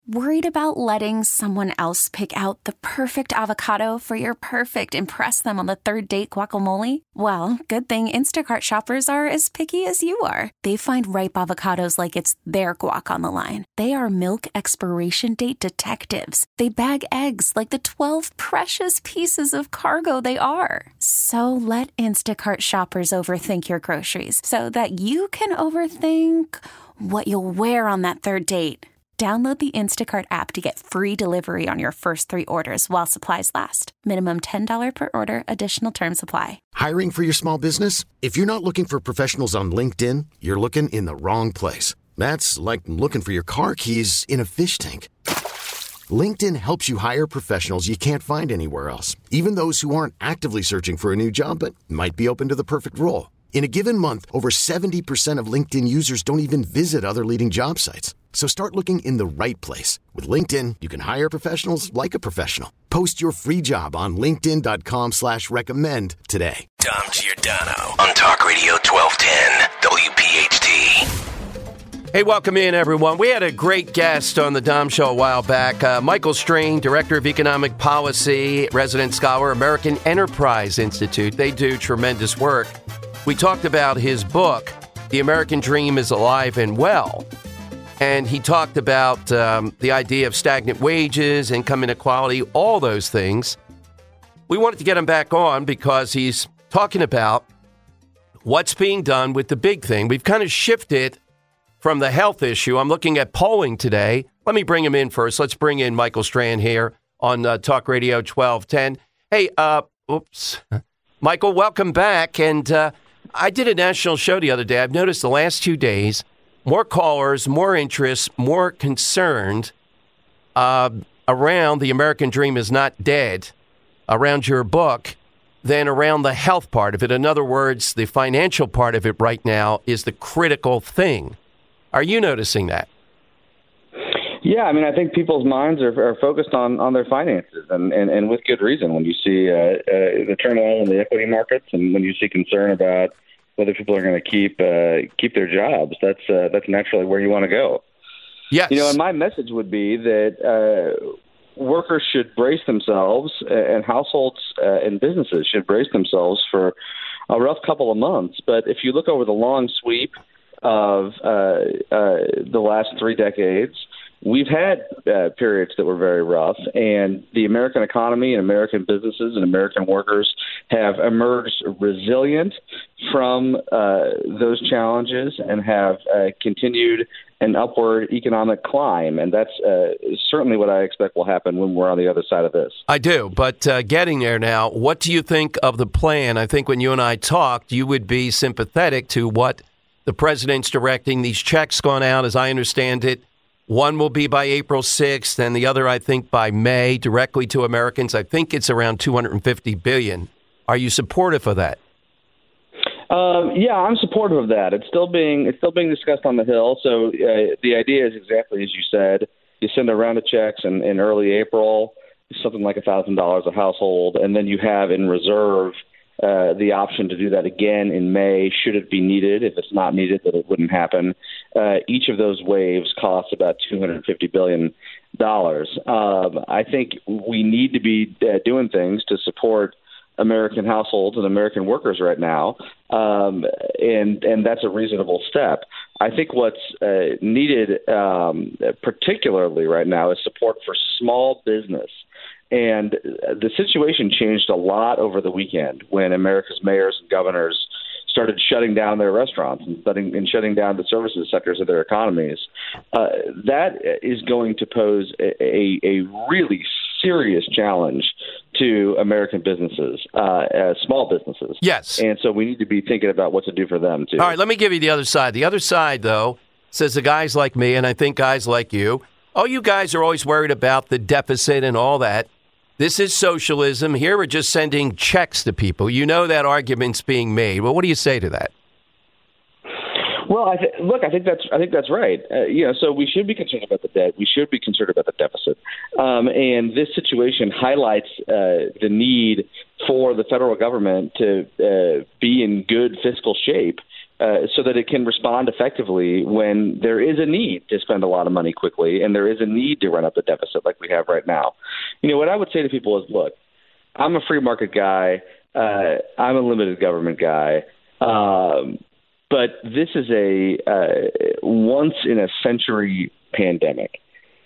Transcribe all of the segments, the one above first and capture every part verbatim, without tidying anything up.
Worried about letting someone else pick out the perfect avocado for your perfect impress them on the third date guacamole? Well, good thing Instacart shoppers are as picky as you are. They find ripe avocados like it's their guac on the line. They are milk expiration date detectives. They bag eggs like the twelve precious pieces of cargo they are. So let Instacart shoppers overthink your groceries so that you can overthink what you'll wear on that third date. Download the Instacart app to get free delivery on your first three orders while supplies last. Minimum ten dollars per order. Additional terms apply. Hiring for your small business? If you're not looking for professionals on LinkedIn, you're looking in the wrong place. That's like looking for your car keys in a fish tank. LinkedIn helps you hire professionals you can't find anywhere else, even those who aren't actively searching for a new job but might be open to the perfect role. In a given month, over seventy percent of LinkedIn users don't even visit other leading job sites. So start looking in the right place. With LinkedIn, you can hire professionals like a professional. Post your free job on linkedin.com slash recommend today. Dom Giordano on Talk Radio twelve ten W P H T. Hey, welcome in, everyone. We had a great guest on the Dom Show a while back. Uh, Michael Strain, Director of Economic Policy, resident scholar, American Enterprise Institute. They do tremendous work. We talked about his book, The American Dream is Alive and Well. And he talked about um, the idea of stagnant wages, income inequality, all those things. We wanted to get him back on because he's talking about what's being done with the big thing. We've kind of shifted from the health issue. I'm looking at polling today. Let me bring him in first. Let's bring in Michael Strain here on uh, Talk Radio twelve ten. Hey, uh, oops. Michael, welcome back. And uh, I did a national show the other day. I've noticed the last two days, more callers, more interest, more concerned uh, around the American Dream is not dead, around your book, than around the health part of it. In other words, the financial part of it right now is the critical thing. Are you noticing that? Yeah, I mean, I think people's minds are, are focused on, on their finances, and, and, and with good reason. When you see uh, uh, the turmoil in the equity markets, and when you see concern about whether people are going to keep uh, keep their jobs, that's uh, that's naturally where you want to go. Yes. You know, and my message would be that uh, workers should brace themselves, uh, and households uh, and businesses should brace themselves for a rough couple of months. But if you look over the long sweep of uh, uh, the last three decades, we've had uh, periods that were very rough, and the American economy and American businesses and American workers have emerged resilient from uh, those challenges and have uh, continued an upward economic climb. And that's uh, certainly what I expect will happen when we're on the other side of this. I do. But uh, getting there now, what do you think of the plan? I think when you and I talked, you would be sympathetic to what the president's directing. These checks gone out, as I understand it. One will be by April sixth, and the other, I think, by May, directly to Americans. I think it's around two hundred fifty billion dollars. Are you supportive of that? Um, yeah, I'm supportive of that. It's still being it's still being discussed on the Hill. So uh, the idea is exactly as you said. You send a round of checks in, in early April, something like one thousand dollars a household, and then you have in reserve uh, the option to do that again in May, should it be needed. If it's not needed, then it wouldn't happen. Uh, each of those waves costs about two hundred fifty billion dollars. Um, I think we need to be uh, doing things to support American households and American workers right now, um, and and that's a reasonable step. I think what's uh, needed um, particularly right now is support for small business. And the situation changed a lot over the weekend when America's mayors and governors started shutting down their restaurants and shutting, and shutting down the services sectors of their economies. Uh, that is going to pose a, a really serious challenge to American businesses, uh, as small businesses. Yes. And so we need to be thinking about what to do for them, too. All right, let me give you the other side. The other side, though, says the guys like me, and I think guys like you, oh, you guys are always worried about the deficit and all that. This is socialism. Here we're just sending checks to people. You know that argument's being made. Well, what do you say to that? Well, I th- look, I think that's I think that's right. Uh, you know, so we should be concerned about the debt. We should be concerned about the deficit. Um, and this situation highlights uh, the need for the federal government to uh, be in good fiscal shape uh, so that it can respond effectively when there is a need to spend a lot of money quickly and there is a need to run up the deficit like we have right now. You know, what I would say to people is, look, I'm a free market guy. Uh, I'm a limited government guy. Um, but this is a uh, once-in-a-century pandemic.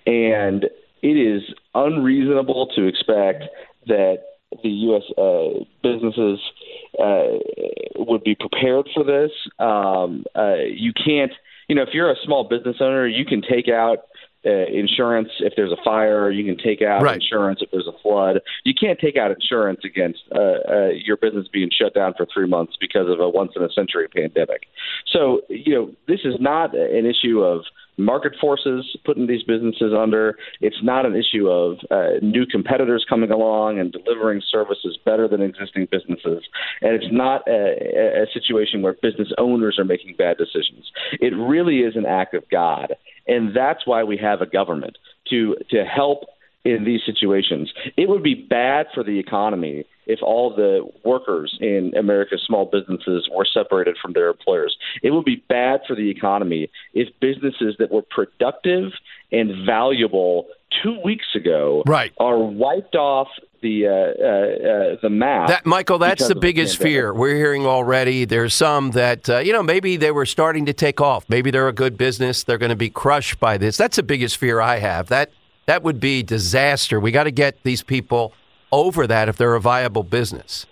And it is unreasonable to expect that the U S uh, businesses uh, would be prepared for this. Um, uh, you can't, you know, if you're a small business owner, you can take out uh, insurance if there's a fire. You can take out right. insurance if there's a flood. You can't take out insurance against uh, uh, your business being shut down for three months because of a once-in-a-century pandemic. So, you know, this is not an issue of market forces putting these businesses under. It's not an issue of uh, new competitors coming along and delivering services better than existing businesses. And it's not a, a situation where business owners are making bad decisions. It really is an act of God. And that's why we have a government, to to help in these situations. It would be bad for the economy if all the workers in America's small businesses were separated from their employers. It would be bad for the economy if businesses that were productive and valuable two weeks ago right. are wiped off the uh, uh, uh, the map. That, Michael, that's the biggest fear. We're hearing already there's some that, uh, you know, maybe they were starting to take off. Maybe they're a good business. They're going to be crushed by this. That's the biggest fear I have. That That would be disaster. We got to get these people over that if they're a viable business.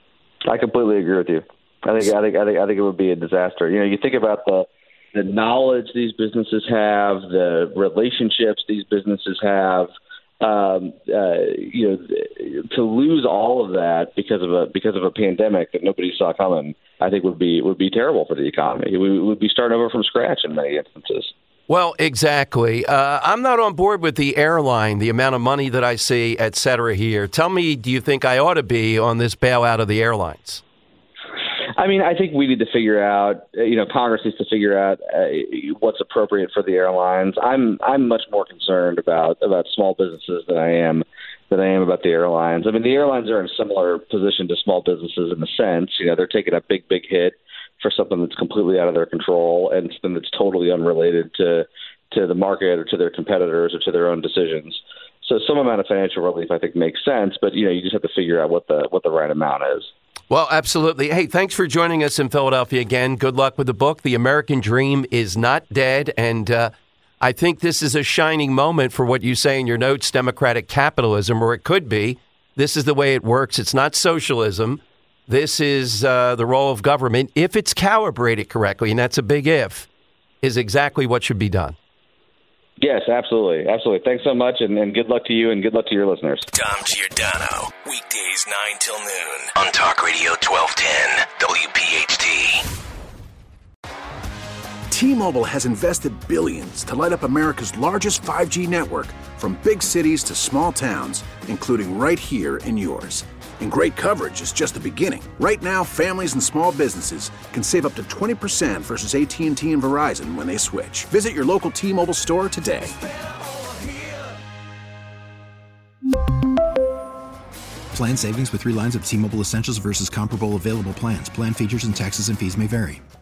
I completely agree with you. I think I think I think I think it would be a disaster. You know, you think about the the knowledge these businesses have, the relationships these businesses have. Um, uh, you know, to lose all of that because of a because of a pandemic that nobody saw coming, I think would be would be terrible for the economy. We would be starting over from scratch in many instances. Well, exactly. Uh, I'm not on board with the airline, the amount of money that I see, et cetera, here. Tell me, do you think I ought to be on this bailout of the airlines? I mean, I think we need to figure out, you know, Congress needs to figure out uh, what's appropriate for the airlines. I'm I'm much more concerned about, about small businesses than I am than I am about the airlines. I mean, the airlines are in a similar position to small businesses in a sense. You know, they're taking a big, big hit for something that's completely out of their control and something that's totally unrelated to to the market or to their competitors or to their own decisions. So some amount of financial relief, I think, makes sense, but you know, you just have to figure out what the what the right amount is. Well, absolutely. Hey, thanks for joining us in Philadelphia again. Good luck with the book. The American Dream is not dead, and uh, I think this is a shining moment for what you say in your notes, democratic capitalism, or it could be. This is the way it works. It's not socialism. This is uh, the role of government, if it's calibrated correctly, and that's a big if, is exactly what should be done. Yes, absolutely. Absolutely. Thanks so much, and, and good luck to you, and good luck to your listeners. Dom Giordano, weekdays nine till noon on Talk Radio twelve ten W P H T. T-Mobile has invested billions to light up America's largest five G network, from big cities to small towns, including right here in yours. And great coverage is just the beginning. Right now, families and small businesses can save up to twenty percent versus A T and T and Verizon when they switch. Visit your local T-Mobile store today. Plan savings with three lines of T-Mobile Essentials versus comparable available plans. Plan features and taxes and fees may vary.